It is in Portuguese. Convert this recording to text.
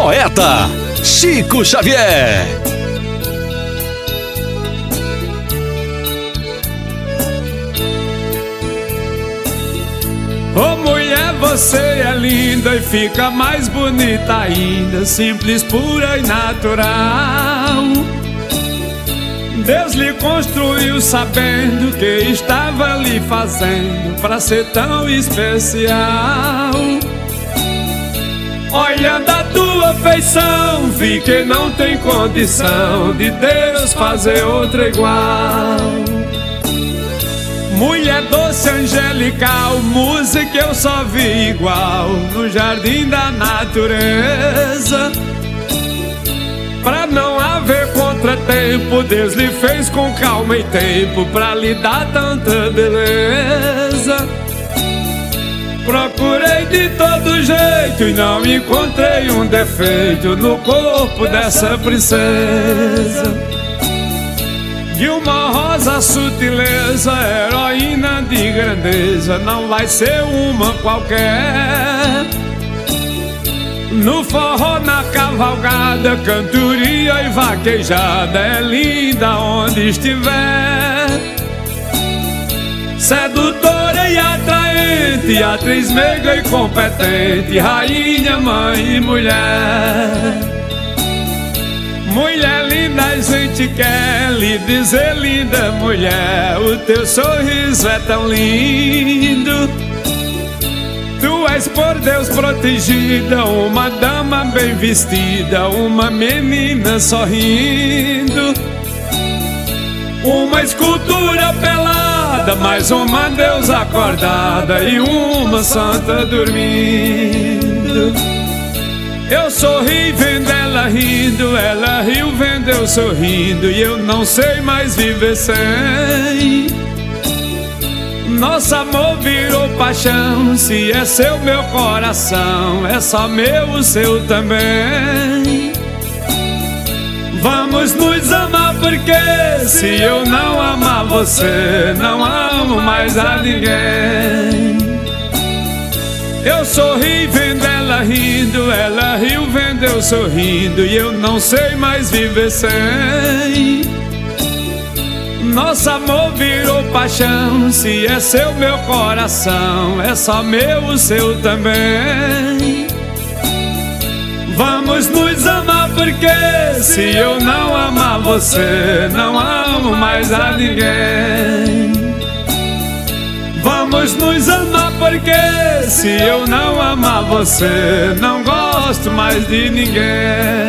poeta Chico Xavier. Ô mulher, você é linda e fica mais bonita ainda, simples, pura e natural. Deus lhe construiu sabendo que estava lhe fazendo pra ser tão especial. Olhando a tua feição, vi que não tem condição de Deus fazer outra igual. Mulher doce, angelical, música eu só vi igual no jardim da natureza. Pra não haver contratempo, Deus lhe fez com calma e tempo pra lhe dar tanta beleza. Procurei de todo jeito e não encontrei um defeito no corpo dessa princesa. De uma rosa sutileza, heroína de grandeza, não vai ser uma qualquer. No forró, na cavalgada, cantoria e vaquejada, é linda onde estiver. Sedutora e atraente, atriz meiga e competente, rainha, mãe e mulher. Mulher linda, a gente quer lhe dizer, linda mulher, o teu sorriso é tão lindo. Tu és por Deus protegida, uma dama bem vestida, uma menina sorrindo. Uma escultura pelada, mais uma deusa acordada e uma santa dormindo. Eu sorri vendo ela rindo, ela riu vendo eu sorrindo, e eu não sei mais viver sem. Nosso amor virou paixão, se é seu meu coração, é só meu o seu também. Vamos nos amar porque se eu não amar você, não amo mais a ninguém. Eu sorri vendo ela rindo, ela riu vendo eu sorrindo, e eu não sei mais viver sem. Nosso amor virou paixão, se é seu meu coração, é só meu o seu também. Vamos nos amar porque se eu não amar você, não amo mais a ninguém. Vamos nos amar porque se eu não amar você, não gosto mais de ninguém.